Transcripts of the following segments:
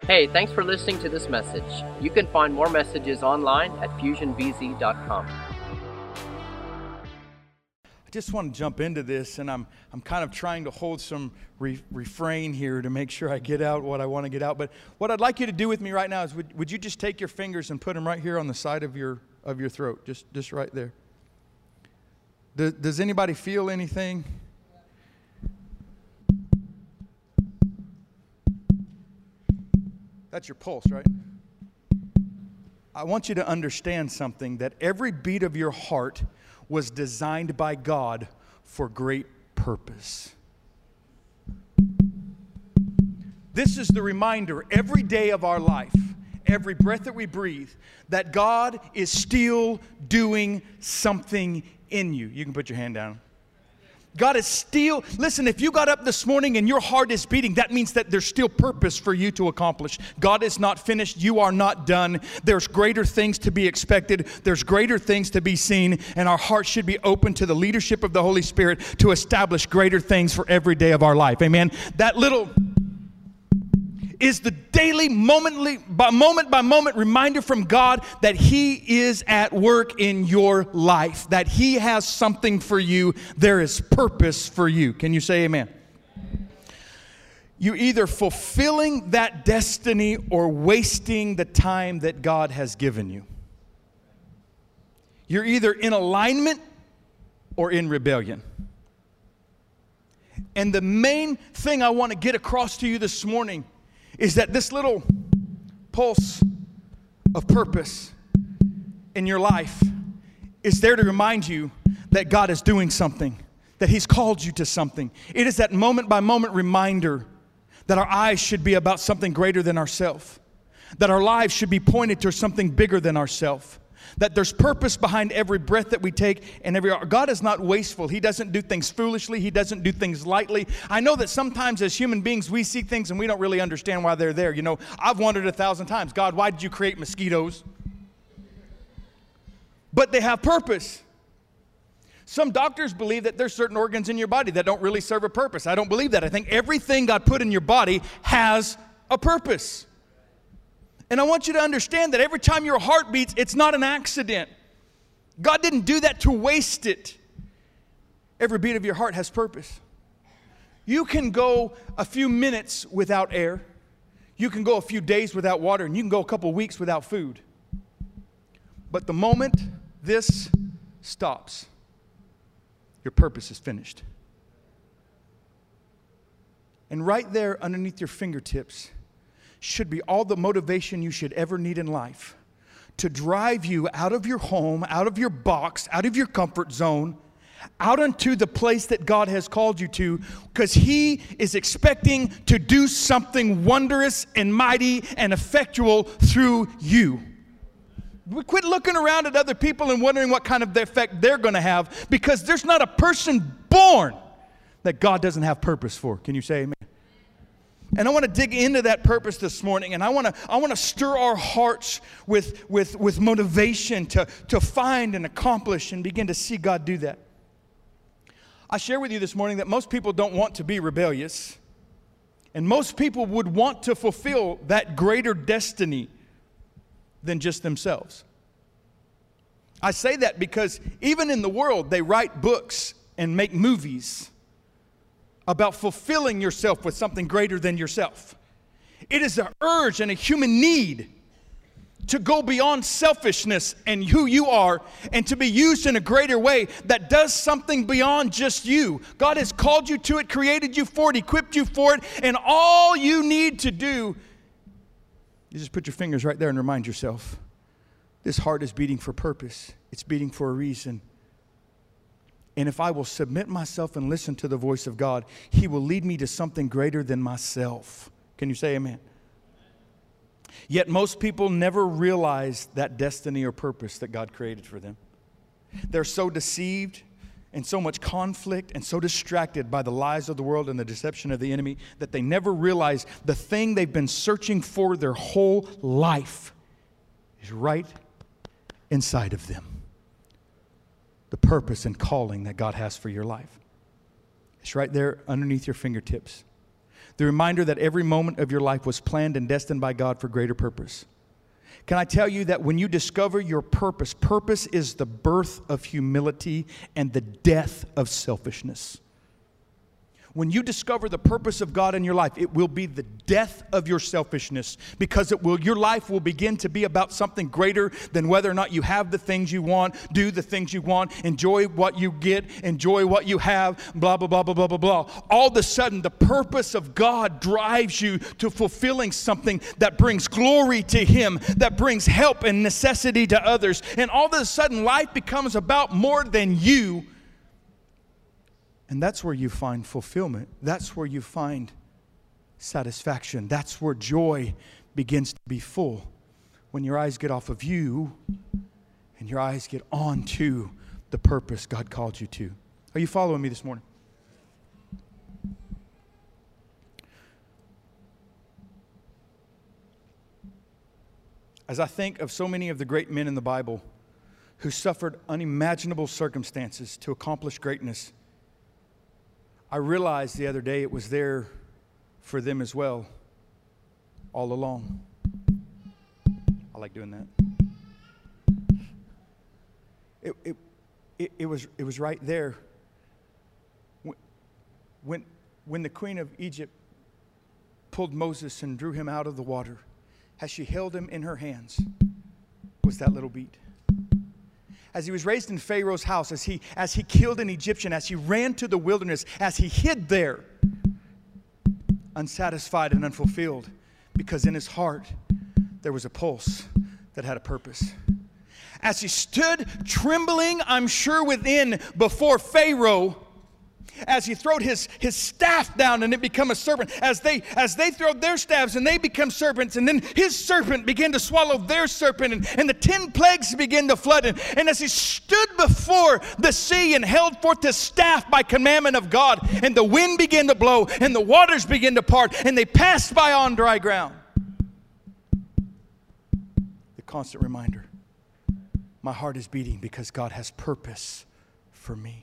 Hey, thanks for listening to this message. You can find more messages online at fusionbz.com. I just want to jump into this, and I'm kind of trying to hold some refrain here to make sure I get out what I want to get out. But what I'd like you to do with me right now is, would you just take your fingers and put them right here on the side of your throat, just right there. Does anybody feel anything? That's your pulse, right? I want you to understand something, that every beat of your heart was designed by God for great purpose. This is the reminder every day of our life, every breath that we breathe, that God is still doing something in you. You can put your hand down. God is still, listen, if you got up this morning and your heart is beating, that means that there's still purpose for you to accomplish. God is not finished. You are not done. There's greater things to be expected. There's greater things to be seen. And our hearts should be open to the leadership of the Holy Spirit to establish greater things for every day of our life. Amen. That little is the daily, moment by moment reminder from God that He is at work in your life, that He has something for you. There is purpose for you. Can you say amen? You're either fulfilling that destiny or wasting the time that God has given you. You're either in alignment or in rebellion. And the main thing I want to get across to you this morning is that this little pulse of purpose in your life is there to remind you that God is doing something, that He's called you to something. It is that moment-by-moment reminder that our eyes should be about something greater than ourselves, that our lives should be pointed to something bigger than ourselves, that there's purpose behind every breath that we take and every. God is not wasteful. He doesn't do things foolishly. He doesn't do things lightly. I know that sometimes as human beings we see things and we don't really understand why they're there. You know, I've wondered 1,000 times, God, why did you create mosquitoes? But they have purpose. Some doctors believe that there's certain organs in your body that don't really serve a purpose. I don't believe that. I think everything God put in your body has a purpose. And I want you to understand that every time your heart beats, it's not an accident. God didn't do that to waste it. Every beat of your heart has purpose. You can go a few minutes without air. You can go a few days without water, and you can go a couple weeks without food. But the moment this stops, your purpose is finished. And right there underneath your fingertips should be all the motivation you should ever need in life to drive you out of your home, out of your box, out of your comfort zone, out into the place that God has called you to, because He is expecting to do something wondrous and mighty and effectual through you. We quit looking around at other people and wondering what kind of effect they're going to have, because there's not a person born that God doesn't have purpose for. Can you say amen? And I want to dig into that purpose this morning, and I want to stir our hearts with motivation to find and accomplish and begin to see God do that. I share with you this morning that most people don't want to be rebellious, and most people would want to fulfill that greater destiny than just themselves. I say that because even in the world, they write books and make movies about fulfilling yourself with something greater than yourself. It is an urge and a human need to go beyond selfishness and who you are and to be used in a greater way that does something beyond just you. God has called you to it, created you for it, equipped you for it, and all you need to do is just put your fingers right there and remind yourself, this heart is beating for purpose. It's beating for a reason. And if I will submit myself and listen to the voice of God, He will lead me to something greater than myself. Can you say amen? Yet most people never realize that destiny or purpose that God created for them. They're so deceived and so much conflict and so distracted by the lies of the world and the deception of the enemy that they never realize the thing they've been searching for their whole life is right inside of them. The purpose and calling that God has for your life. It's right there underneath your fingertips. The reminder that every moment of your life was planned and destined by God for greater purpose. Can I tell you that when you discover your purpose, purpose is the birth of humility and the death of selfishness. When you discover the purpose of God in your life, it will be the death of your selfishness, because your life will begin to be about something greater than whether or not you have the things you want, do the things you want, enjoy what you get, enjoy what you have, blah, blah, blah, blah, blah, blah, blah. All of a sudden, the purpose of God drives you to fulfilling something that brings glory to Him, that brings help and necessity to others. And all of a sudden, life becomes about more than you. And that's where you find fulfillment. That's where you find satisfaction. That's where joy begins to be full. When your eyes get off of you and your eyes get on to the purpose God called you to. Are you following me this morning? As I think of so many of the great men in the Bible who suffered unimaginable circumstances to accomplish greatness, I realized the other day it was there for them as well, all along. I like doing that. It was right there. When the queen of Egypt pulled Moses and drew him out of the water, as she held him in her hands, was that little beat. As he was raised in Pharaoh's house, as he killed an Egyptian, as he ran to the wilderness, as he hid there, unsatisfied and unfulfilled, because in his heart there was a pulse that had a purpose. As he stood trembling, I'm sure within, before Pharaoh, as he throwed his staff down and it became a serpent, as they throw their staffs and they become serpents, and then his serpent began to swallow their serpent, and the 10 plagues began to flood. And as he stood before the sea and held forth his staff by commandment of God, and the wind began to blow and the waters began to part, and they passed by on dry ground. The constant reminder, my heart is beating because God has purpose for me.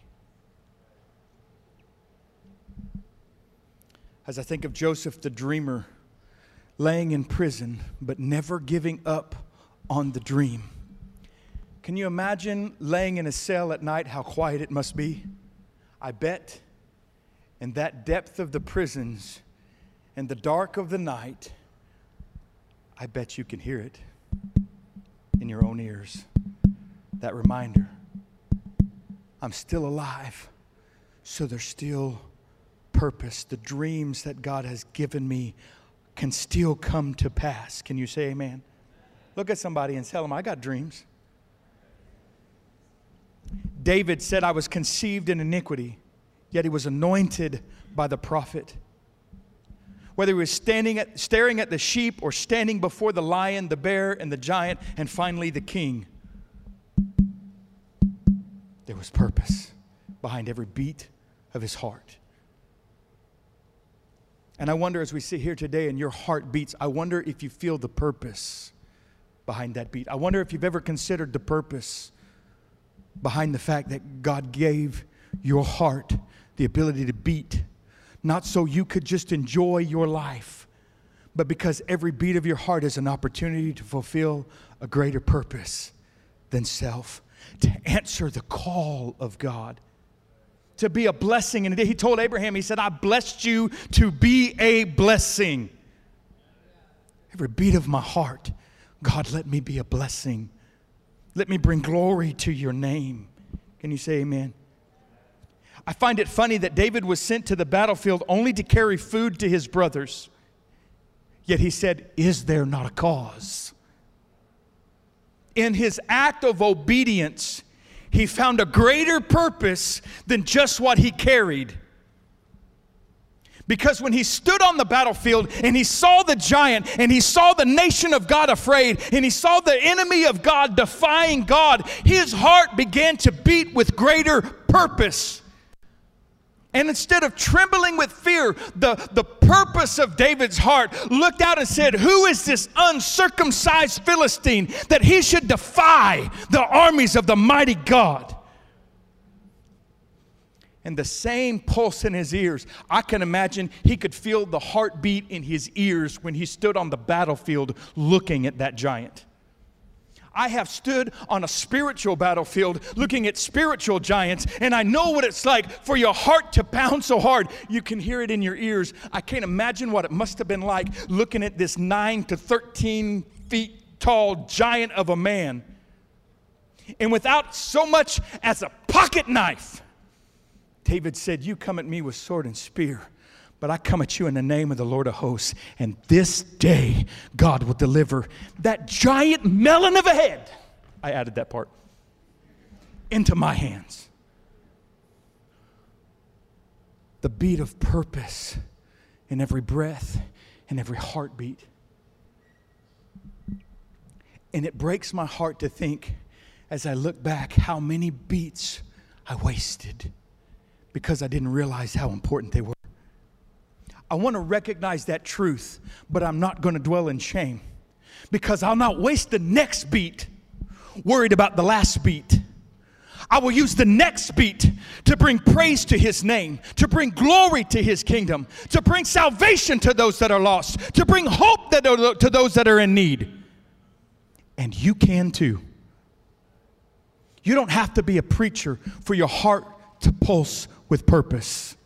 As I think of Joseph the dreamer, laying in prison, but never giving up on the dream. Can you imagine laying in a cell at night, how quiet it must be? I bet in that depth of the prisons, in the dark of the night, I bet you can hear it in your own ears. That reminder, I'm still alive, so there's still purpose. The dreams that God has given me can still come to pass. Can you say amen? Look at somebody and tell them, I got dreams. David said, I was conceived in iniquity, yet he was anointed by the prophet. Whether he was staring at the sheep or standing before the lion, the bear, and the giant, and finally the king, there was purpose behind every beat of his heart. And I wonder, as we sit here today and your heart beats, I wonder if you feel the purpose behind that beat. I wonder if you've ever considered the purpose behind the fact that God gave your heart the ability to beat, not so you could just enjoy your life, but because every beat of your heart is an opportunity to fulfill a greater purpose than self, to answer the call of God, to be a blessing. And he told Abraham, he said, I blessed you to be a blessing. Every beat of my heart, God, let me be a blessing. Let me bring glory to your name. Can you say amen? I find it funny that David was sent to the battlefield only to carry food to his brothers. Yet he said, is there not a cause? In his act of obedience, he found a greater purpose than just what he carried. Because when he stood on the battlefield and he saw the giant and he saw the nation of God afraid and he saw the enemy of God defying God, his heart began to beat with greater purpose. And instead of trembling with fear, the purpose of David's heart looked out and said, who is this uncircumcised Philistine that he should defy the armies of the mighty God? and the same pulse in his ears. I can imagine he could feel the heartbeat in his ears when he stood on the battlefield looking at that giant. I have stood on a spiritual battlefield looking at spiritual giants, and I know what it's like for your heart to pound so hard you can hear it in your ears. I can't imagine what it must have been like looking at this 9 to 13 feet tall giant of a man. And without so much as a pocket knife, David said, you come at me with sword and spear, but I come at you in the name of the Lord of hosts. And this day, God will deliver that giant melon of a head, I added that part, into my hands. The beat of purpose in every breath and every heartbeat. And it breaks my heart to think, as I look back, how many beats I wasted because I didn't realize how important they were. I want to recognize that truth, but I'm not going to dwell in shame because I'll not waste the next beat worried about the last beat. I will use the next beat to bring praise to His name, to bring glory to His kingdom, to bring salvation to those that are lost, to bring hope to those that are in need. And you can too. You don't have to be a preacher for your heart to pulse with purpose.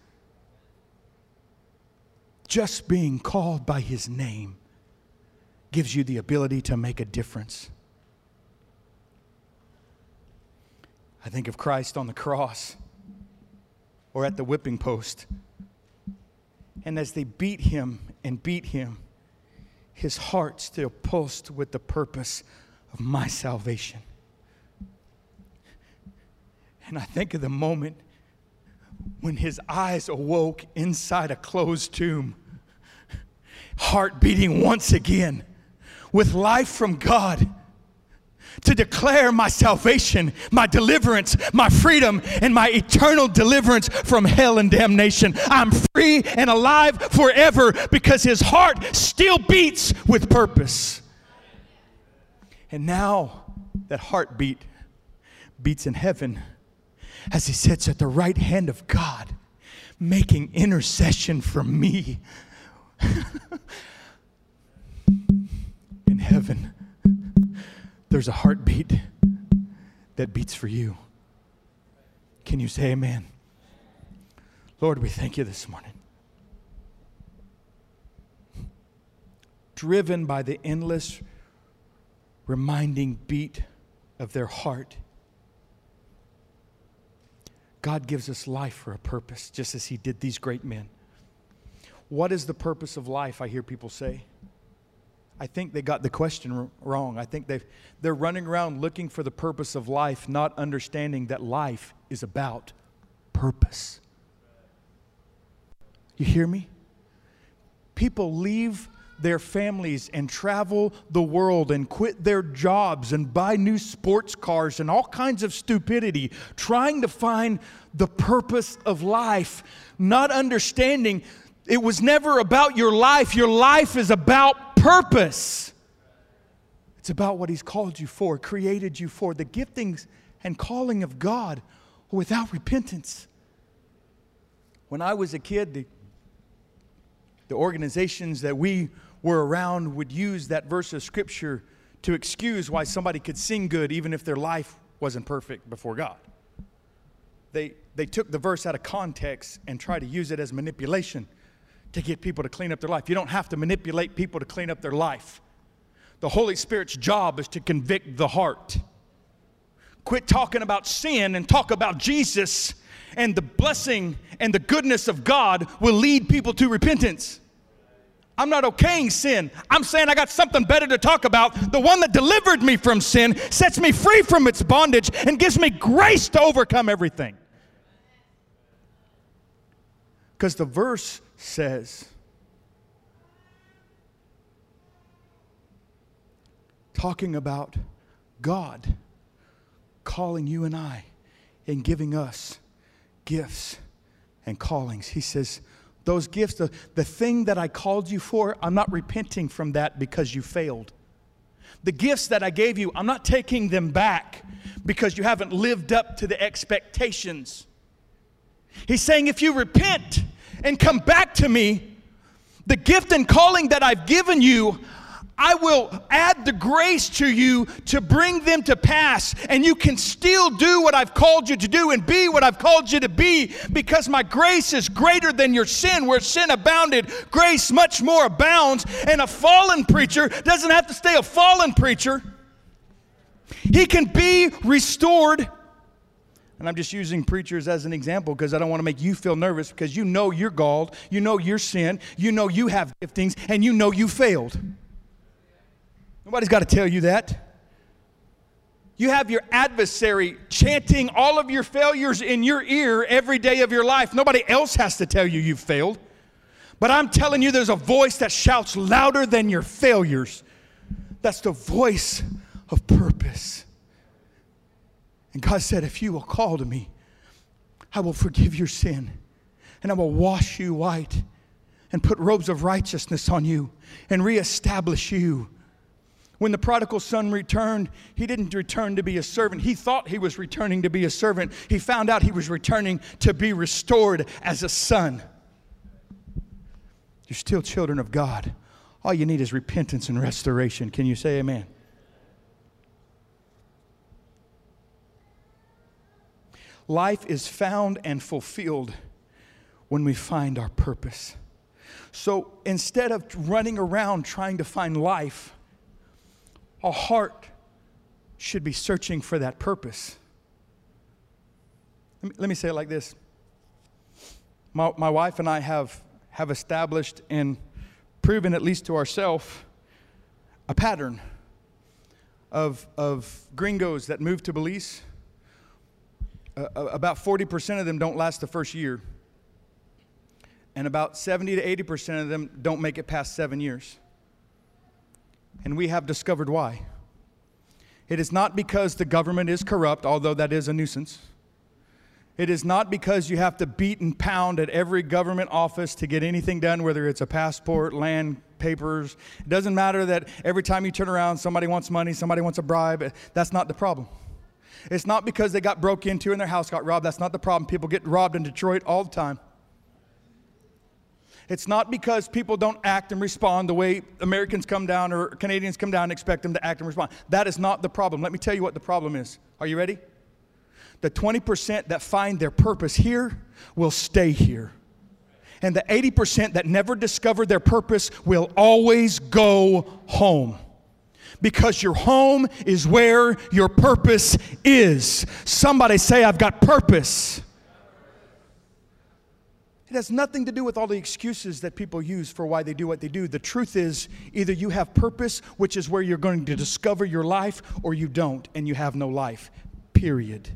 Just being called by His name gives you the ability to make a difference. I think of Christ on the cross or at the whipping post. And as they beat Him and beat Him, His heart still pulsed with the purpose of my salvation. And I think of the moment when His eyes awoke inside a closed tomb, heart beating once again with life from God, to declare my salvation, my deliverance, my freedom, and my eternal deliverance from hell and damnation. I'm free and alive forever because His heart still beats with purpose. And now that heartbeat beats in heaven as He sits at the right hand of God, making intercession for me. In heaven, there's a heartbeat that beats for you. Can you say amen? Lord, we thank You this morning. Driven by the endless reminding beat of their heart, God gives us life for a purpose, just as He did these great men. What is the purpose of life, I hear people say? I think they got the question wrong. I think they're running around looking for the purpose of life, not understanding that life is about purpose. You hear me? People leave their families and travel the world and quit their jobs and buy new sports cars and all kinds of stupidity, trying to find the purpose of life, not understanding it was never about your life. Your life is about purpose. It's about what He's called you for, created you for. The giftings and calling of God without repentance. When I was a kid, the organizations that we were around would use that verse of Scripture to excuse why somebody could sing good even if their life wasn't perfect before God. They took the verse out of context and tried to use it as manipulation to get people to clean up their life. You don't have to manipulate people to clean up their life. The Holy Spirit's job is to convict the heart. Quit talking about sin and talk about Jesus, and the blessing and the goodness of God will lead people to repentance. I'm not okaying sin. I'm saying I got something better to talk about. The one that delivered me from sin, sets me free from its bondage, and gives me grace to overcome everything. Because the verse says, talking about God calling you and I and giving us gifts and callings. He says, those gifts, the thing that I called you for, I'm not repenting from that because you failed. The gifts that I gave you, I'm not taking them back because you haven't lived up to the expectations. He's saying, if you repent and come back to me, the gift and calling that I've given you, I will add the grace to you to bring them to pass. And you can still do what I've called you to do and be what I've called you to be, because my grace is greater than your sin. Where sin abounded, grace much more abounds. And a fallen preacher doesn't have to stay a fallen preacher. He can be restored. And I'm just using preachers as an example because I don't want to make you feel nervous, because you know you're galled, you know your sin, you know you have giftings, and you know you failed. Nobody's got to tell you that. You have your adversary chanting all of your failures in your ear every day of your life. Nobody else has to tell you you've failed. But I'm telling you, there's a voice that shouts louder than your failures. That's the voice of purpose. And God said, if you will call to me, I will forgive your sin, and I will wash you white and put robes of righteousness on you and reestablish you. When the prodigal son returned, he didn't return to be a servant. He thought he was returning to be a servant. He found out he was returning to be restored as a son. You're still children of God. All you need is repentance and restoration. Can you say amen? Life is found and fulfilled when we find our purpose. So instead of running around trying to find life, our heart should be searching for that purpose. Let me say it like this. My wife and I have established and proven, at least to ourselves, a pattern of gringos that move to Belize. About 40% of them don't last the first year. And about 70 to 80% of them don't make it past 7 years. And we have discovered why. It is not because the government is corrupt, although that is a nuisance. It is not because you have to beat and pound at every government office to get anything done, whether it's a passport, land, papers. It doesn't matter that every time you turn around, somebody wants money, somebody wants a bribe. That's not the problem. It's not because they got broke into and their house got robbed. That's not the problem. People get robbed in Detroit all the time. It's not because people don't act and respond the way Americans come down or Canadians come down and expect them to act and respond. That is not the problem. Let me tell you what the problem is. Are you ready? The 20% that find their purpose here will stay here. And the 80% that never discover their purpose will always go home. Because your home is where your purpose is. Somebody say, I've got purpose. It has nothing to do with all the excuses that people use for why they do what they do. The truth is, either you have purpose, which is where you're going to discover your life, or you don't, and you have no life. Period.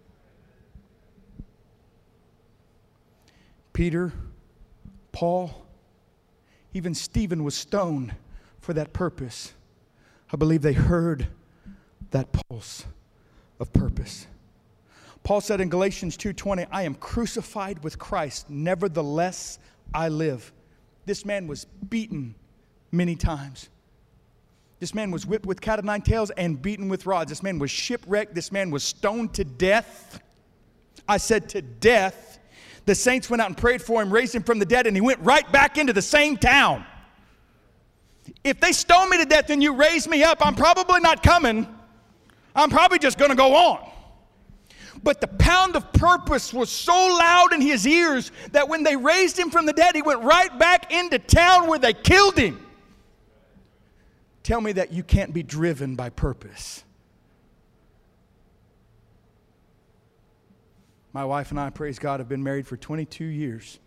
Peter, Paul, even Stephen was stoned for that purpose. I believe they heard that pulse of purpose. Paul said in Galatians 2:20, I am crucified with Christ, nevertheless I live. This man was beaten many times. This man was whipped with cat o' nine tails and beaten with rods. This man was shipwrecked. This man was stoned to death. I said to death. The saints went out and prayed for him, raised him from the dead, and he went right back into the same town. If they stone me to death and you raise me up, I'm probably not coming. I'm probably just going to go on. But the pound of purpose was so loud in his ears that when they raised him from the dead, he went right back into town where they killed him. Tell me that you can't be driven by purpose. My wife and I, praise God, have been married for 22 years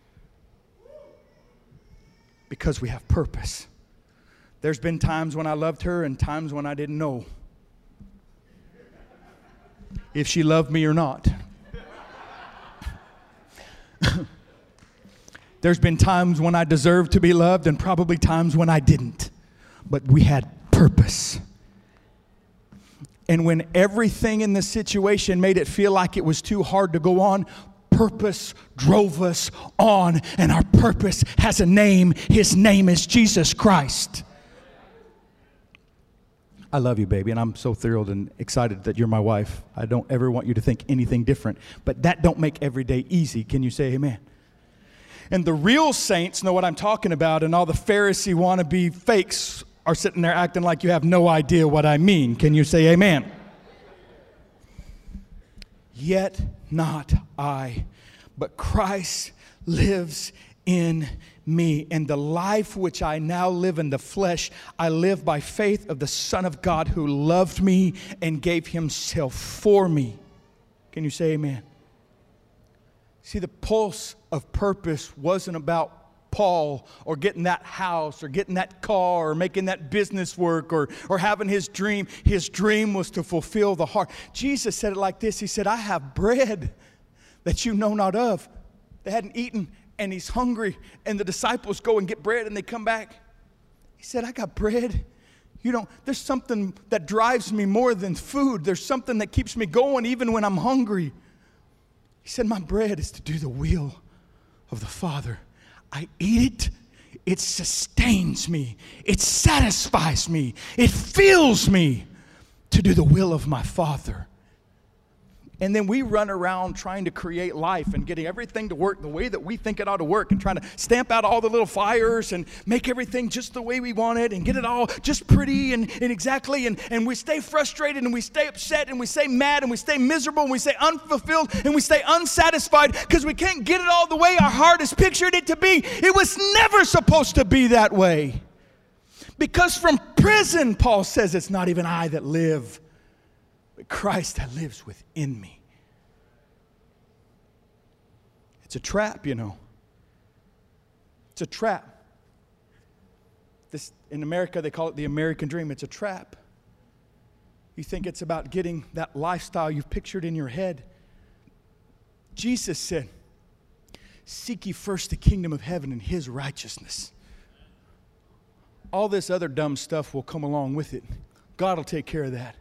because we have purpose. There's been times when I loved her and times when I didn't know if she loved me or not. There's been times when I deserved to be loved and probably times when I didn't. But we had purpose. And when everything in the situation made it feel like it was too hard to go on, purpose drove us on. And our purpose has a name. His name is Jesus Christ. I love you, baby, and I'm so thrilled and excited that you're my wife. I don't ever want you to think anything different, but that don't make every day easy. Can you say amen? And the real saints know what I'm talking about, and all the Pharisee wannabe fakes are sitting there acting like you have no idea what I mean. Can you say amen? Yet not I, but Christ lives in me. And the life which I now live in the flesh, I live by faith of the Son of God who loved me and gave himself for me. Can you say amen? See, the pulse of purpose wasn't about Paul or getting that house or getting that car or making that business work or having his dream. His dream was to fulfill the heart. Jesus said it like this. He said, I have bread that you know not of. They hadn't eaten and he's hungry, and the disciples go and get bread and they come back. He said, I got bread. There's something that drives me more than food. There's something that keeps me going even when I'm hungry. He said, my bread is to do the will of the Father. I eat it. It sustains me. It satisfies me. It fills me to do the will of my Father. And then we run around trying to create life and getting everything to work the way that we think it ought to work and trying to stamp out all the little fires and make everything just the way we want it and get it all just pretty and exactly. And we stay frustrated and we stay upset and we stay mad and we stay miserable and we stay unfulfilled and we stay unsatisfied because we can't get it all the way our heart has pictured it to be. It was never supposed to be that way. Because from prison, Paul says, it's not even I that live, but Christ that lives within me. It's a trap, It's a trap. In America, they call it the American dream. It's a trap. You think it's about getting that lifestyle you've pictured in your head. Jesus said, seek ye first the kingdom of heaven and his righteousness. All this other dumb stuff will come along with it. God will take care of that.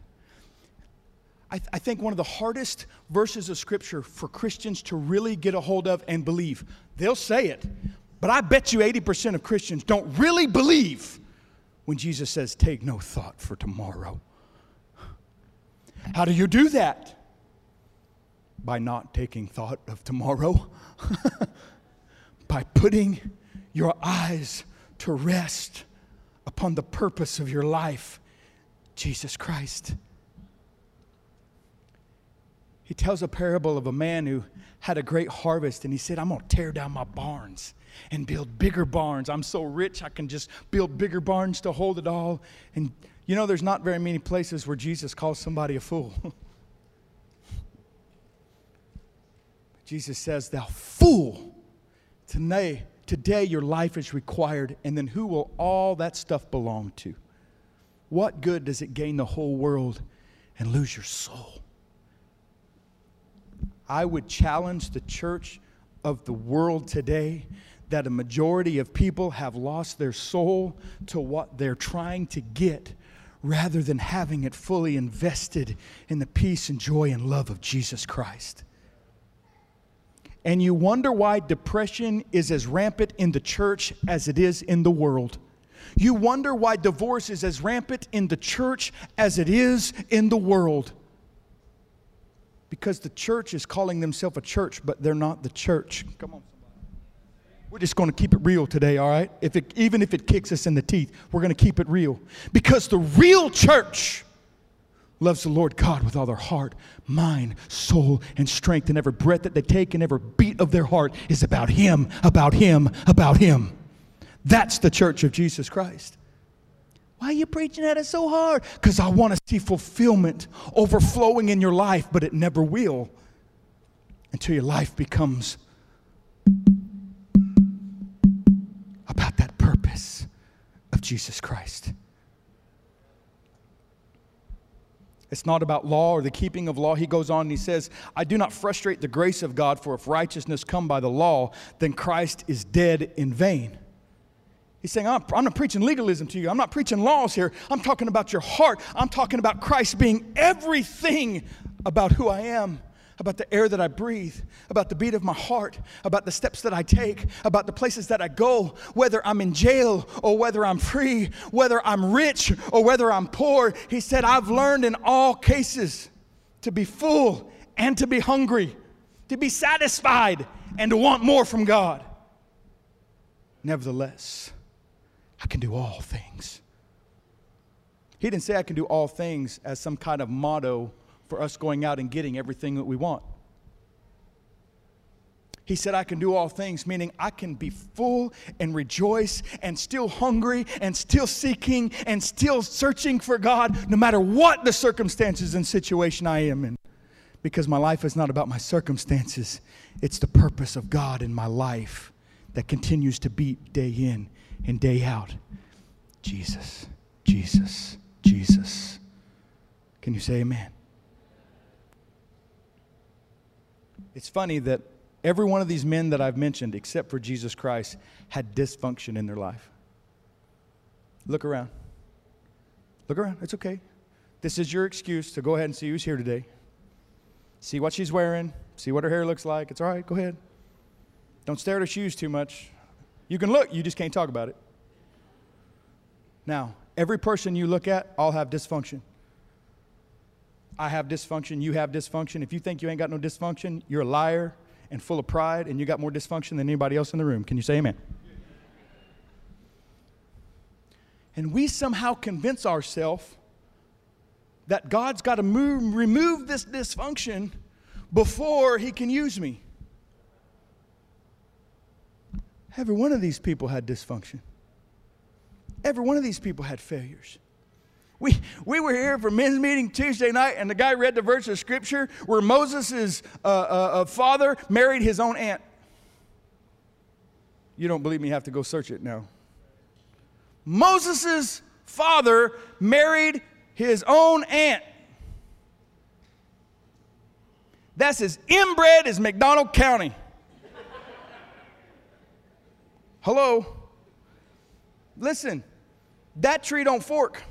I think one of the hardest verses of Scripture for Christians to really get a hold of and believe. They'll say it, but I bet you 80% of Christians don't really believe when Jesus says, take no thought for tomorrow. How do you do that? By not taking thought of tomorrow. By putting your eyes to rest upon the purpose of your life, Jesus Christ. He tells a parable of a man who had a great harvest, and he said, I'm going to tear down my barns and build bigger barns. I'm so rich, I can just build bigger barns to hold it all. And there's not very many places where Jesus calls somebody a fool. Jesus says, thou fool, today your life is required, and then who will all that stuff belong to? What good does it gain the whole world and lose your soul? I would challenge the church of the world today that a majority of people have lost their soul to what they're trying to get rather than having it fully invested in the peace and joy and love of Jesus Christ. And you wonder why depression is as rampant in the church as it is in the world. You wonder why divorce is as rampant in the church as it is in the world. Because the church is calling themselves a church, but they're not the church. Come on, somebody. We're just going to keep it real today, all right? Even if it kicks us in the teeth, we're going to keep it real. Because the real church loves the Lord God with all their heart, mind, soul, and strength. And every breath that they take and every beat of their heart is about Him, about Him, about Him. That's the church of Jesus Christ. Why are you preaching at it so hard? Because I want to see fulfillment overflowing in your life, but it never will until your life becomes about that purpose of Jesus Christ. It's not about law or the keeping of law. He goes on and he says, I do not frustrate the grace of God, for if righteousness come by the law, then Christ is dead in vain. He's saying, I'm not preaching legalism to you. I'm not preaching laws here. I'm talking about your heart. I'm talking about Christ being everything about who I am. about the air that I breathe, about the beat of my heart, about the steps that I take, about the places that I go, whether I'm in jail or whether I'm free, whether I'm rich or whether I'm poor. He said, I've learned in all cases to be full and to be hungry, to be satisfied and to want more from God. Nevertheless, I can do all things. He didn't say I can do all things as some kind of motto for us going out and getting everything that we want. He said I can do all things, meaning I can be full and rejoice and still hungry and still seeking and still searching for God no matter what the circumstances and situation I am in. Because my life is not about my circumstances. It's the purpose of God in my life that continues to beat day in and day out. Jesus, Jesus, Jesus. Can you say amen? It's funny that every one of these men that I've mentioned, except for Jesus Christ, had dysfunction in their life. Look around. Look around. It's okay. This is your excuse to go ahead and see who's here today. See what she's wearing. See what her hair looks like. It's all right. Go ahead. Don't stare at her shoes too much. You can look. You just can't talk about it. Now, every person you look at, all have dysfunction. I have dysfunction, you have dysfunction. If you think you ain't got no dysfunction, you're a liar and full of pride, and you got more dysfunction than anybody else in the room. Can you say amen? And we somehow convince ourselves that God's got to remove this dysfunction before he can use me. Every one of these people had dysfunction. Every one of these people had failures. We were here for men's meeting Tuesday night, and the guy read the verse of Scripture where Moses' father married his own aunt. You don't believe me? You have to go search it now. Moses' father married his own aunt. That's as inbred as McDonald County. Hello? Listen, that tree don't fork.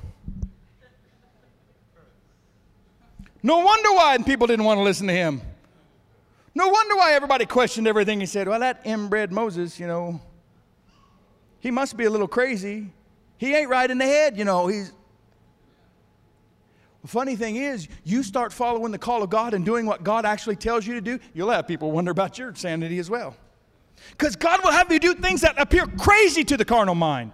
No wonder why people didn't want to listen to him. No wonder why everybody questioned everything he said. Well, that inbred Moses, he must be a little crazy. He ain't right in the head, The funny thing is, you start following the call of God and doing what God actually tells you to do, you'll have people wonder about your sanity as well. Because God will have you do things that appear crazy to the carnal mind.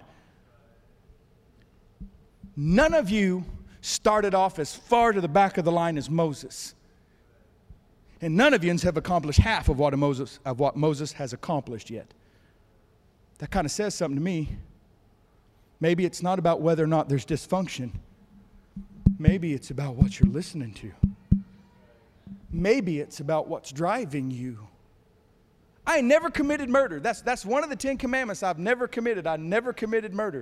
None of you started off as far to the back of the line as Moses. And none of you have accomplished half of what Moses has accomplished yet. That kind of says something to me. Maybe it's not about whether or not there's dysfunction. Maybe it's about what you're listening to. Maybe it's about what's driving you. I never committed murder. That's one of the 10 commandments I've never committed. I never committed murder.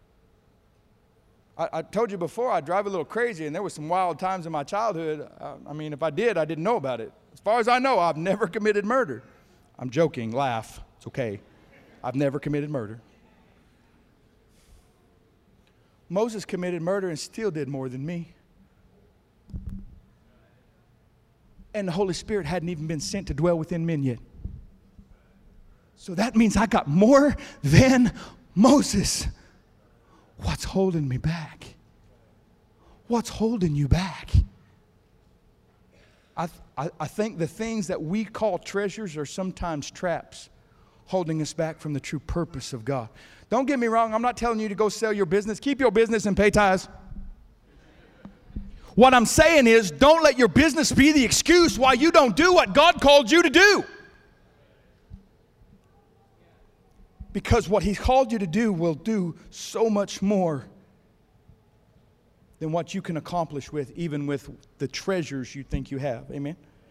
I told you before, I drive a little crazy, and there were some wild times in my childhood. If I did, I didn't know about it. As far as I know, I've never committed murder. I'm joking. Laugh. It's okay. I've never committed murder. Moses committed murder and still did more than me. And the Holy Spirit hadn't even been sent to dwell within men yet. So that means I got more than Moses. What's holding me back? What's holding you back? I think the things that we call treasures are sometimes traps holding us back from the true purpose of God. Don't get me wrong. I'm not telling you to go sell your business. Keep your business and pay tithes. What I'm saying is, don't let your business be the excuse why you don't do what God called you to do. Because what He's called you to do will do so much more than what you can accomplish even with the treasures you think you have. Amen?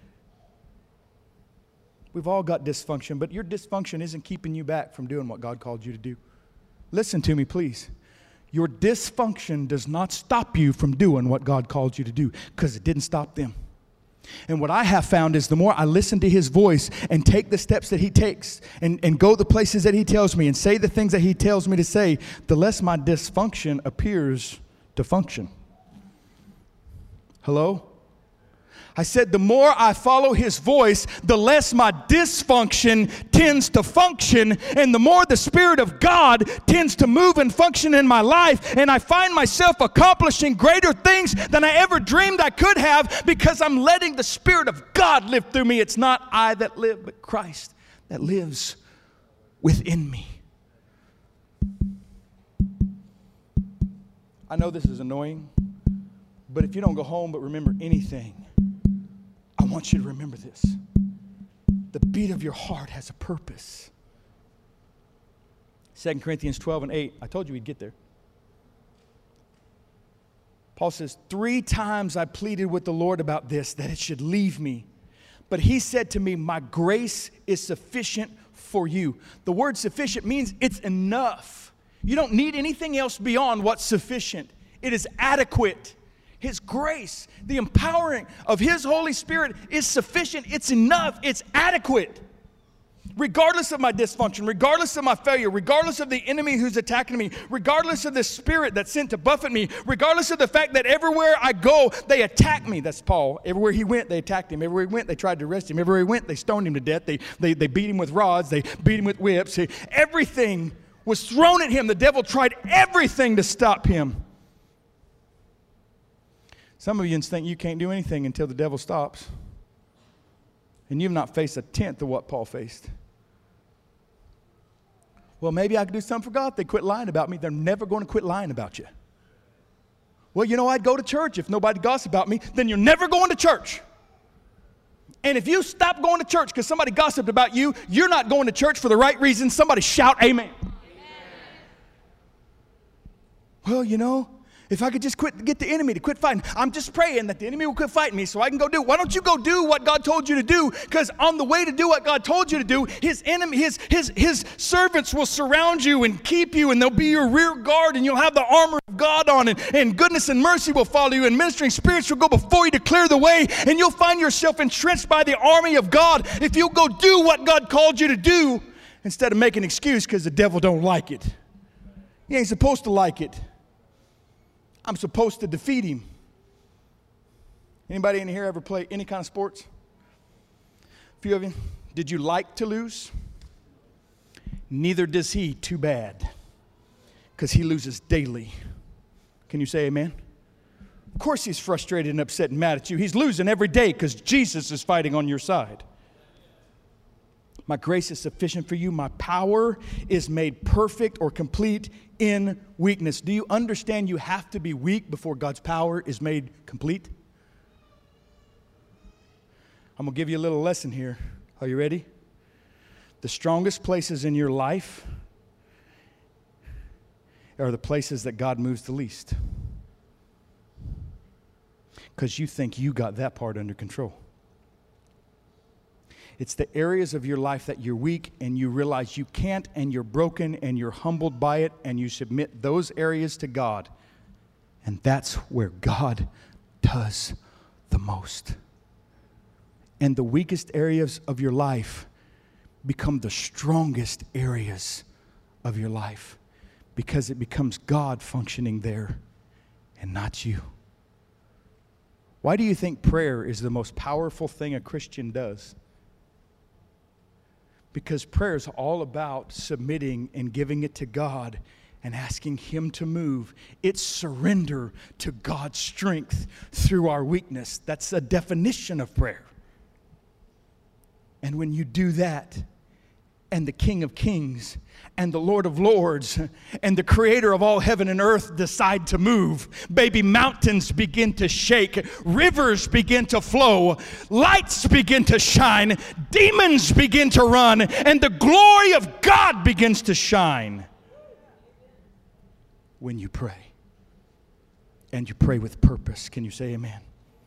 We've all got dysfunction, but your dysfunction isn't keeping you back from doing what God called you to do. Listen to me, please. Your dysfunction does not stop you from doing what God called you to do, because it didn't stop them. And what I have found is the more I listen to His voice and take the steps that He takes and go the places that He tells me and say the things that He tells me to say, the less my dysfunction appears to function. Hello? I said, the more I follow His voice, the less my dysfunction tends to function, and the more the Spirit of God tends to move and function in my life, and I find myself accomplishing greater things than I ever dreamed I could have, because I'm letting the Spirit of God live through me. It's not I that live, but Christ that lives within me. I know this is annoying, but if you don't go home but remember anything, I want you to remember this. The beat of your heart has a purpose. 2 Corinthians 12:8. I told you we'd get there. Paul says, 3 times I pleaded with the Lord about this, that it should leave me. But He said to me, my grace is sufficient for you. The word sufficient means it's enough. You don't need anything else beyond what's sufficient. It is adequate. His grace, the empowering of His Holy Spirit is sufficient. It's enough. It's adequate. Regardless of my dysfunction, regardless of my failure, regardless of the enemy who's attacking me, regardless of the spirit that's sent to buffet me, regardless of the fact that everywhere I go, they attack me. That's Paul. Everywhere he went, they attacked him. Everywhere he went, they tried to arrest him. Everywhere he went, they stoned him to death. They beat him with rods. They beat him with whips. Everything was thrown at him. The devil tried everything to stop him. Some of you think you can't do anything until the devil stops. And you've not faced a tenth of what Paul faced. Well, maybe I could do something for God if they quit lying about me. They're never going to quit lying about you. Well, you know, I'd go to church if nobody gossiped about me. Then you're never going to church. And if you stop going to church because somebody gossiped about you, you're not going to church for the right reason. Somebody shout amen. Well, you know, if I could just get the enemy to quit fighting. I'm just praying that the enemy will quit fighting me so I can go do. Why don't you go do what God told you to do? Because on the way to do what God told you to do, His enemy, his servants will surround you and keep you, and they'll be your rear guard, and you'll have the armor of God on, and goodness and mercy will follow you, and ministering spirits will go before you to clear the way, and you'll find yourself entrenched by the army of God if you'll go do what God called you to do instead of making an excuse because the devil don't like it. He ain't supposed to like it. I'm supposed to defeat him. Anybody in here ever play any kind of sports? A few of you. Did you like to lose? Neither does he. Too bad. Because he loses daily. Can you say amen? Of course he's frustrated and upset and mad at you. He's losing every day because Jesus is fighting on your side. My grace is sufficient for you. My power is made perfect or complete in weakness. Do you understand you have to be weak before God's power is made complete? I'm going to give you a little lesson here. Are you ready? The strongest places in your life are the places that God moves the least. Because you think you got that part under control. It's the areas of your life that you're weak and you realize you can't, and you're broken and you're humbled by it, and you submit those areas to God. And that's where God does the most. And the weakest areas of your life become the strongest areas of your life because it becomes God functioning there and not you. Why do you think prayer is the most powerful thing a Christian does? Because prayer is all about submitting and giving it to God and asking Him to move. It's surrender to God's strength through our weakness. That's a definition of prayer. And when you do that, and the King of Kings and the Lord of Lords and the Creator of all heaven and earth decide to move, baby, mountains begin to shake, rivers begin to flow, lights begin to shine, demons begin to run, and the glory of God begins to shine when you pray. And you pray with purpose. Can you say amen?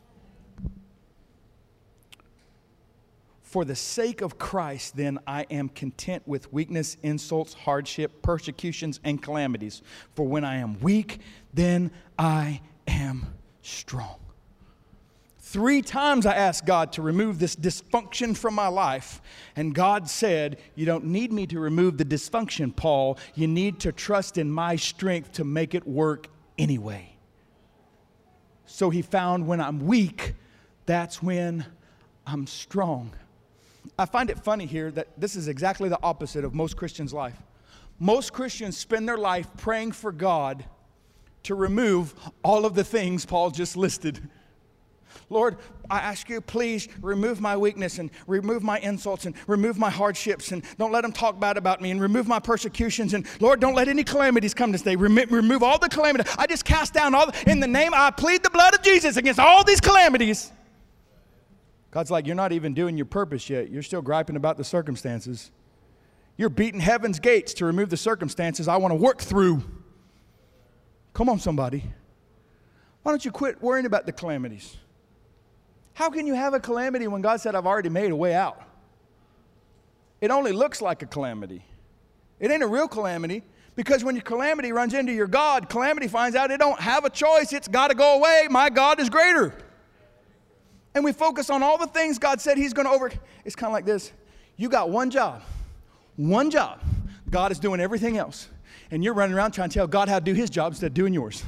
For the sake of Christ, then, I am content with weakness, insults, hardship, persecutions, and calamities. For when I am weak, then I am strong. 3 times I asked God to remove this dysfunction from my life. And God said, you don't need me to remove the dysfunction, Paul. You need to trust in my strength to make it work anyway. So He found when I'm weak, that's when I'm strong. I find it funny here that this is exactly the opposite of most Christians' life. Most Christians spend their life praying for God to remove all of the things Paul just listed. Lord, I ask you, please remove my weakness and remove my insults and remove my hardships and don't let them talk bad about me and remove my persecutions. And Lord, don't let any calamities come this day. Remove all the calamity. I just cast down in the name, I plead the blood of Jesus against all these calamities. God's like, you're not even doing your purpose yet. You're still griping about the circumstances. You're beating heaven's gates to remove the circumstances I want to work through. Come on, somebody. Why don't you quit worrying about the calamities? How can you have a calamity when God said, I've already made a way out? It only looks like a calamity. It ain't a real calamity, because when your calamity runs into your God, calamity finds out it don't have a choice. It's got to go away. My God is greater. And we focus on all the things God said he's going to It's kind of like this. You got one job. One job. God is doing everything else. And you're running around trying to tell God how to do his job instead of doing yours.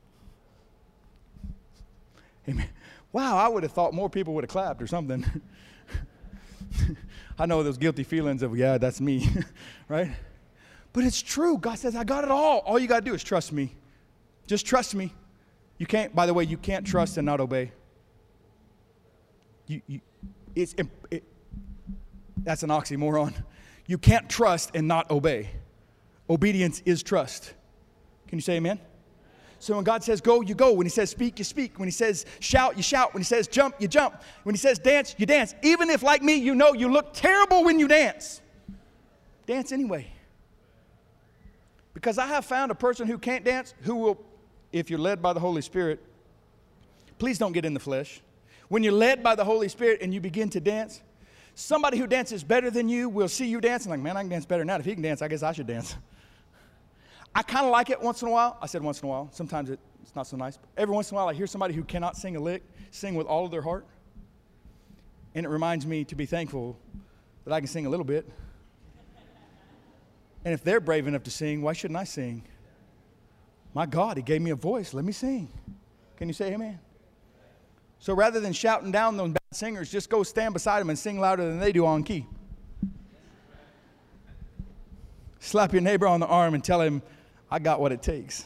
Amen. Wow, I would have thought more people would have clapped or something. I know those guilty feelings of, yeah, that's me, right? But it's true. God says, I got it all. All you got to do is trust me. Just trust me. You can't, by the way, you can't trust and not obey. That's an oxymoron. You can't trust and not obey. Obedience is trust. Can you say amen? So when God says go, you go. When he says speak, you speak. When he says shout, you shout. When he says jump, you jump. When he says dance, you dance. Even if, like me, you know you look terrible when you dance. Dance anyway. Because I have found a person who can't dance who will, if you're led by the Holy Spirit, please don't get in the flesh. When you're led by the Holy Spirit and you begin to dance, somebody who dances better than you will see you dancing like, man, I can dance better than that. If he can dance, I guess I should dance. I kind of like it once in a while. I said once in a while. Sometimes it's not so nice. But every once in a while I hear somebody who cannot sing a lick sing with all of their heart. And it reminds me to be thankful that I can sing a little bit. And if they're brave enough to sing, why shouldn't I sing? My God, he gave me a voice. Let me sing. Can you say amen? So rather than shouting down those bad singers, just go stand beside them and sing louder than they do on key. Slap your neighbor on the arm and tell him, I got what it takes.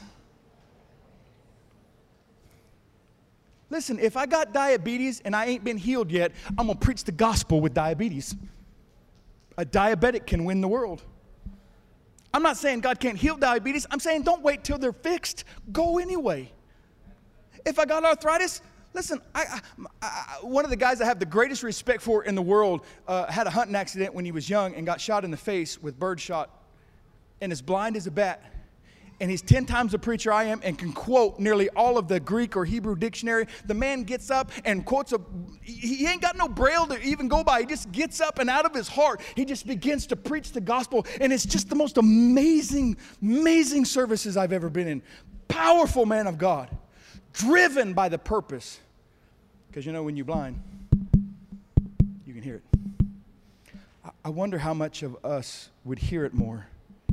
Listen, if I got diabetes and I ain't been healed yet, I'm going to preach the gospel with diabetes. A diabetic can win the world. I'm not saying God can't heal diabetes. I'm saying don't wait till they're fixed. Go anyway. If I got arthritis, listen, one of the guys I have the greatest respect for in the world had a hunting accident when he was young and got shot in the face with birdshot and is blind as a bat. And he's 10 times the preacher I am and can quote nearly all of the Greek or Hebrew dictionary. The man gets up and quotes he ain't got no braille to even go by. He just gets up and out of his heart, he just begins to preach the gospel. And it's just the most amazing, amazing services I've ever been in. Powerful man of God, driven by the purpose. Because you know when you're blind, you can hear it. I wonder how much of us would hear it more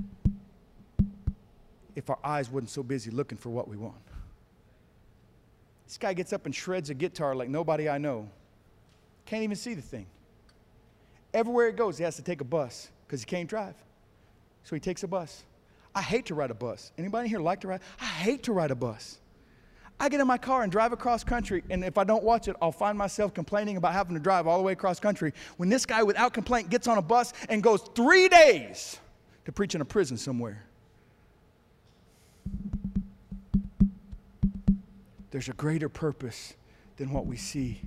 if our eyes wasn't so busy looking for what we want. This guy gets up and shreds a guitar like nobody I know. Can't even see the thing. Everywhere he goes, he has to take a bus because he can't drive. So he takes a bus. I hate to ride a bus. Anybody here like to ride? I hate to ride a bus. I get in my car and drive across country, and if I don't watch it, I'll find myself complaining about having to drive all the way across country when this guy without complaint gets on a bus and goes 3 days to preach in a prison somewhere. There's a greater purpose than what we see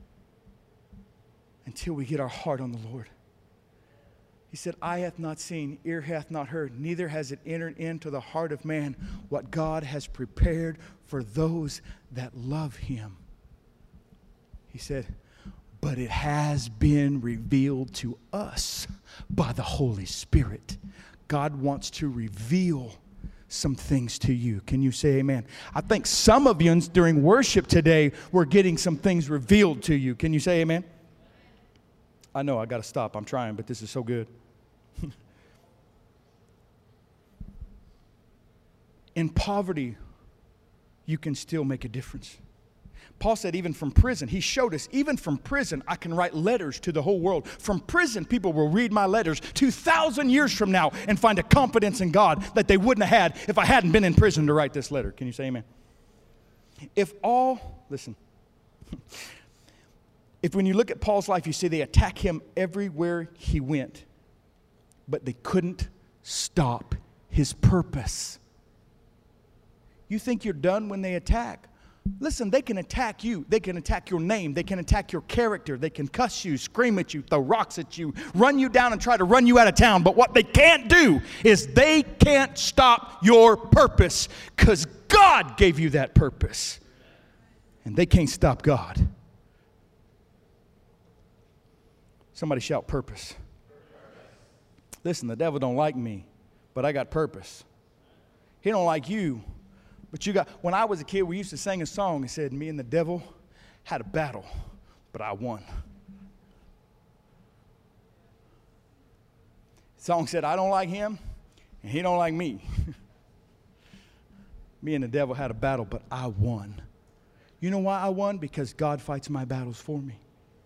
until we get our heart on the Lord. He said, eye hath not seen, ear hath not heard, neither has it entered into the heart of man what God has prepared for those that love him. He said, but it has been revealed to us by the Holy Spirit. God wants to reveal some things to you. Can you say amen? I think some of you during worship today were getting some things revealed to you. Can you say amen? I know I got to stop. I'm trying, but this is so good. In poverty, you can still make a difference. Paul said even from prison, he showed us, even from prison, I can write letters to the whole world. From prison, people will read my letters 2,000 years from now and find a confidence in God that they wouldn't have had if I hadn't been in prison to write this letter. Can you say amen? If when you look at Paul's life, you see they attack him everywhere he went, but they couldn't stop his purpose. You think you're done when they attack? Listen, they can attack you. They can attack your name. They can attack your character. They can cuss you, scream at you, throw rocks at you, run you down and try to run you out of town. But what they can't do is they can't stop your purpose, because God gave you that purpose. And they can't stop God. Somebody shout purpose. Listen, the devil don't like me, but I got purpose. He don't like you. But you got, when I was a kid, we used to sing a song. It said, me and the devil had a battle, but I won. The song said, I don't like him, and he don't like me. Me and the devil had a battle, but I won. You know why I won? Because God fights my battles for me.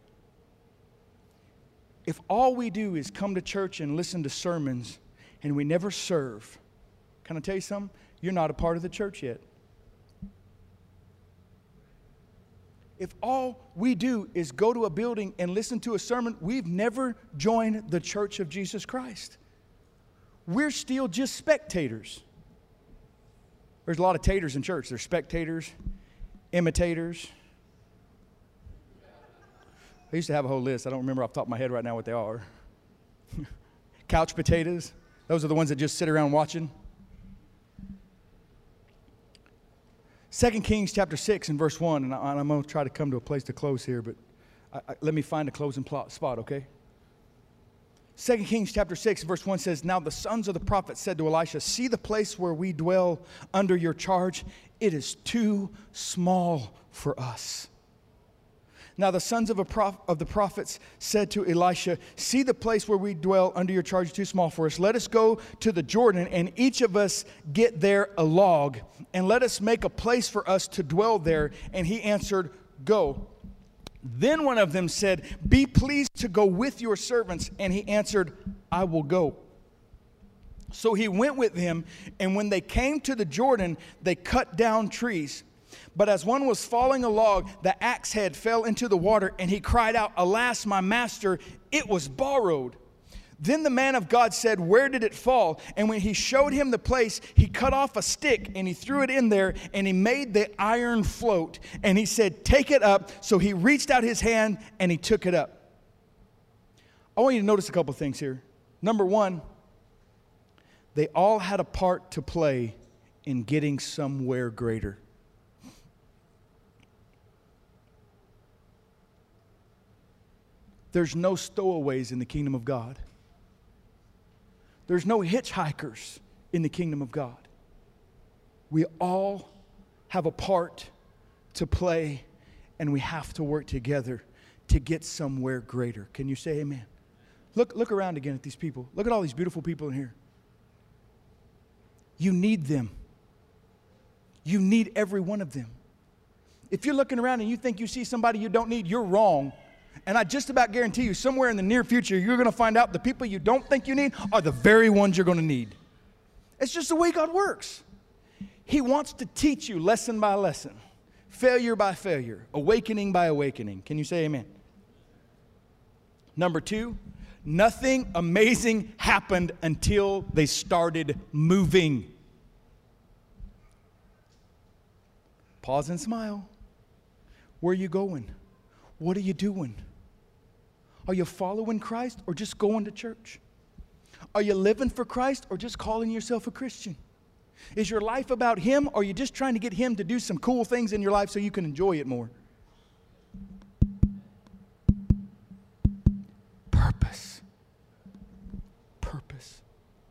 If all we do is come to church and listen to sermons, and we never serve, can I tell you something? You're not a part of the church yet. If all we do is go to a building and listen to a sermon, we've never joined the church of Jesus Christ. We're still just spectators. There's a lot of taters in church. There's spectators, imitators. I used to have a whole list. I don't remember off the top of my head right now what they are. Couch potatoes. Those are the ones that just sit around watching. 2 Kings chapter 6 and verse 1, and I'm going to try to come to a place to close here, but let me find a closing spot, okay? 2 Kings chapter 6 verse 1 says, now the sons of the prophet said to Elisha, see the place where we dwell under your charge? It is too small for us. Now the sons of the prophets said to Elisha, see the place where we dwell under your charge is too small for us. Let us go to the Jordan, and each of us get there a log, and let us make a place for us to dwell there. And he answered, go. Then one of them said, be pleased to go with your servants. And he answered, I will go. So he went with him, and when they came to the Jordan, they cut down trees. But as one was falling a log, the axe head fell into the water, and he cried out, alas, my master, it was borrowed. Then the man of God said, where did it fall? And when he showed him the place, he cut off a stick, and he threw it in there, and he made the iron float. And he said, take it up. So he reached out his hand, and he took it up. I want you to notice a couple things here. Number one, they all had a part to play in getting somewhere greater. There's no stowaways in the kingdom of God. There's no hitchhikers in the kingdom of God. We all have a part to play, and we have to work together to get somewhere greater. Can you say amen? Look around again at these people. Look at all these beautiful people in here. You need them. You need every one of them. If you're looking around and you think you see somebody you don't need, you're wrong. And I just about guarantee you, somewhere in the near future, you're going to find out the people you don't think you need are the very ones you're going to need. It's just the way God works. He wants to teach you lesson by lesson, failure by failure, awakening by awakening. Can you say amen? Number two, nothing amazing happened until they started moving. Pause and smile. Where are you going? What are you doing? Are you following Christ or just going to church? Are you living for Christ or just calling yourself a Christian? Is your life about Him, or are you just trying to get Him to do some cool things in your life so you can enjoy it more? Purpose. Purpose.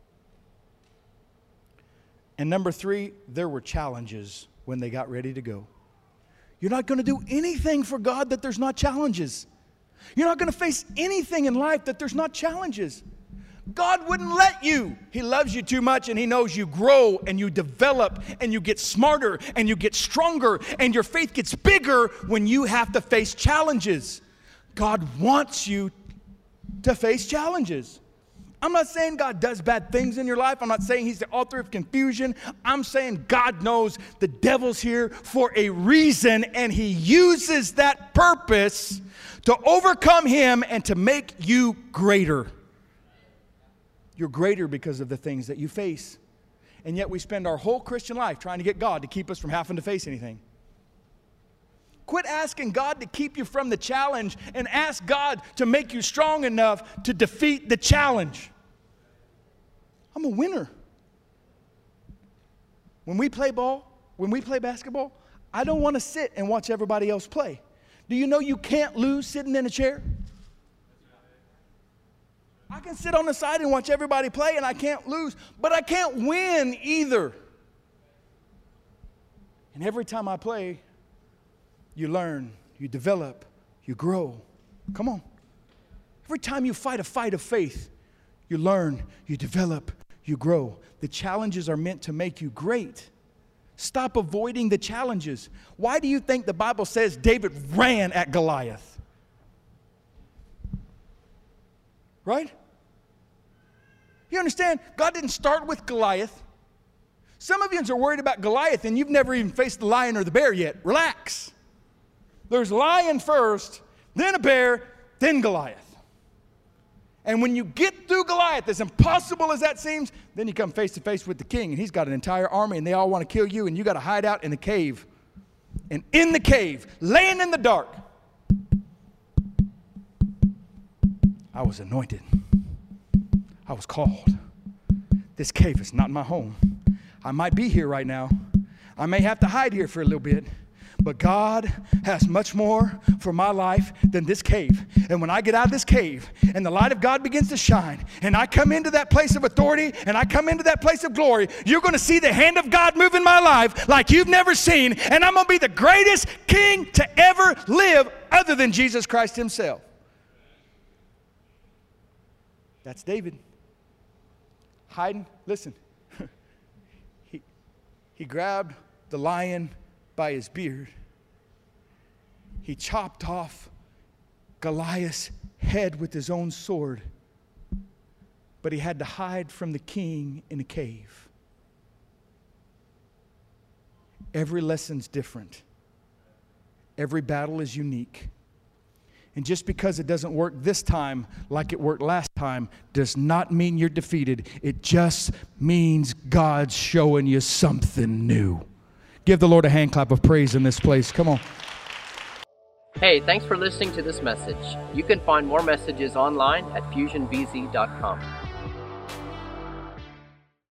And number three, there were challenges when they got ready to go. You're not going to do anything for God that there's not challenges. You're not going to face anything in life that there's not challenges. God wouldn't let you. He loves you too much, and He knows you grow and you develop and you get smarter and you get stronger and your faith gets bigger when you have to face challenges. God wants you to face challenges. I'm not saying God does bad things in your life. I'm not saying He's the author of confusion. I'm saying God knows the devil's here for a reason, and He uses that purpose to overcome him and to make you greater. You're greater because of the things that you face. And yet we spend our whole Christian life trying to get God to keep us from having to face anything. Quit asking God to keep you from the challenge and ask God to make you strong enough to defeat the challenge. I'm a winner. When we play ball, when we play basketball, I don't want to sit and watch everybody else play. Do you know you can't lose sitting in a chair? I can sit on the side and watch everybody play and I can't lose, but I can't win either. And every time I play, you learn, you develop, you grow. Come on. Every time you fight a fight of faith, you learn, you develop, you grow. The challenges are meant to make you great. Stop avoiding the challenges. Why do you think the Bible says David ran at Goliath? Right? You understand? God didn't start with Goliath. Some of you are worried about Goliath and you've never even faced the lion or the bear yet. Relax. There's lion first, then a bear, then Goliath. And when you get through Goliath, as impossible as that seems, then you come face to face with the king, and he's got an entire army, and they all want to kill you, and you got to hide out in the cave. And in the cave, laying in the dark, I was anointed. I was called. This cave is not my home. I might be here right now. I may have to hide here for a little bit. But God has much more for my life than this cave. And when I get out of this cave and the light of God begins to shine and I come into that place of authority and I come into that place of glory, you're going to see the hand of God move in my life like you've never seen. And I'm going to be the greatest king to ever live other than Jesus Christ Himself. That's David. Hiding. Listen. He grabbed the lion by his beard. He chopped off Goliath's head with his own sword, but he had to hide from the king in a cave. Every lesson's different. Every battle is unique. And just because it doesn't work this time like it worked last time does not mean you're defeated. It just means God's showing you something new. Give the Lord a hand clap of praise in this place. Come on. Hey, thanks for listening to this message. You can find more messages online at fusionbz.com.